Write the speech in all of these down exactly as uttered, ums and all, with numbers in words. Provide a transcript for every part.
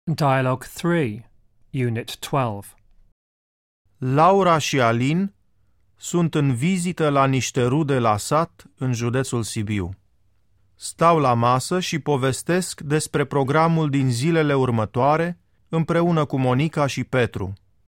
Dialogue three, Unit twelve. Laura și Alin sunt în vizită la niște rude la sat în județul Sibiu. Stau la masă și povestesc despre programul din zilele următoare împreună cu Monica și Petru.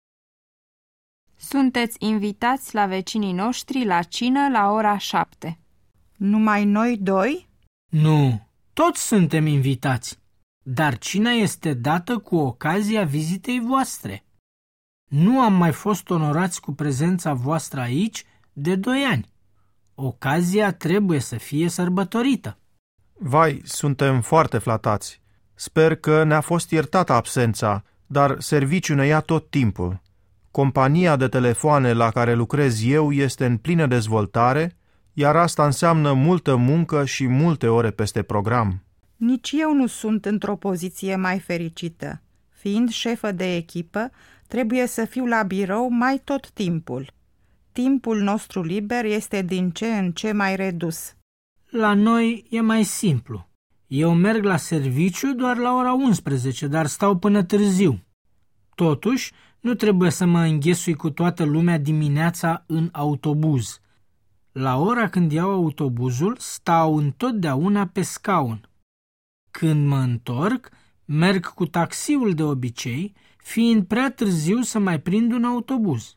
Sunteți invitați la vecinii noștri la cină la ora șapte. Numai noi doi? Nu, toți suntem invitați, dar cina este dată cu ocazia vizitei voastre. Nu am mai fost onorați cu prezența voastră aici de doi ani. Ocazia trebuie să fie sărbătorită. Vai, suntem foarte flatați. Sper că ne-a fost iertată absența, dar serviciul ne ia tot timpul. Compania de telefoane la care lucrez eu este în plină dezvoltare, iar asta înseamnă multă muncă și multe ore peste program. Nici eu nu sunt într-o poziție mai fericită. Fiind șefă de echipă, trebuie să fiu la birou mai tot timpul. Timpul nostru liber este din ce în ce mai redus. La noi e mai simplu. Eu merg la serviciu doar la ora unsprezece, dar stau până târziu. Totuși, nu trebuie să mă înghesui cu toată lumea dimineața în autobuz. La ora când iau autobuzul, stau întotdeauna pe scaun. Când mă întorc, merg cu taxiul de obicei, fiind prea târziu să mai prind un autobuz.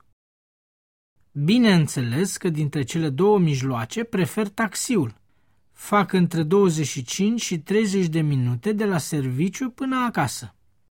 Bineînțeles că dintre cele două mijloace prefer taxiul. Fac între douăzeci și cinci și treizeci de minute de la serviciu până acasă.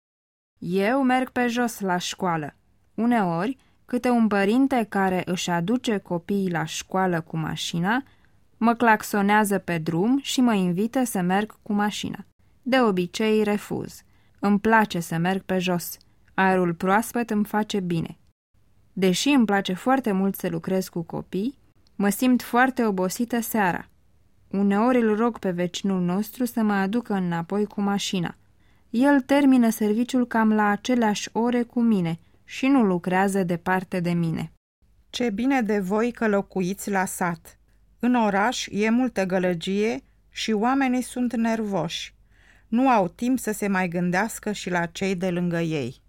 Eu merg pe jos la școală. Uneori, câte un părinte care își aduce copiii la școală cu mașina, mă claxonează pe drum și mă invită să merg cu mașina. De obicei refuz. Îmi place să merg pe jos. Aerul proaspăt îmi face bine. Deși îmi place foarte mult să lucrez cu copii, mă simt foarte obosită seara. Uneori îl rog pe vecinul nostru să mă aducă înapoi cu mașina. El termină serviciul cam la aceleași ore cu mine și nu lucrează departe de mine. Ce bine de voi că locuiți la sat. În oraș e multă gălăgie și oamenii sunt nervoși. Nu au timp să se mai gândească și la cei de lângă ei.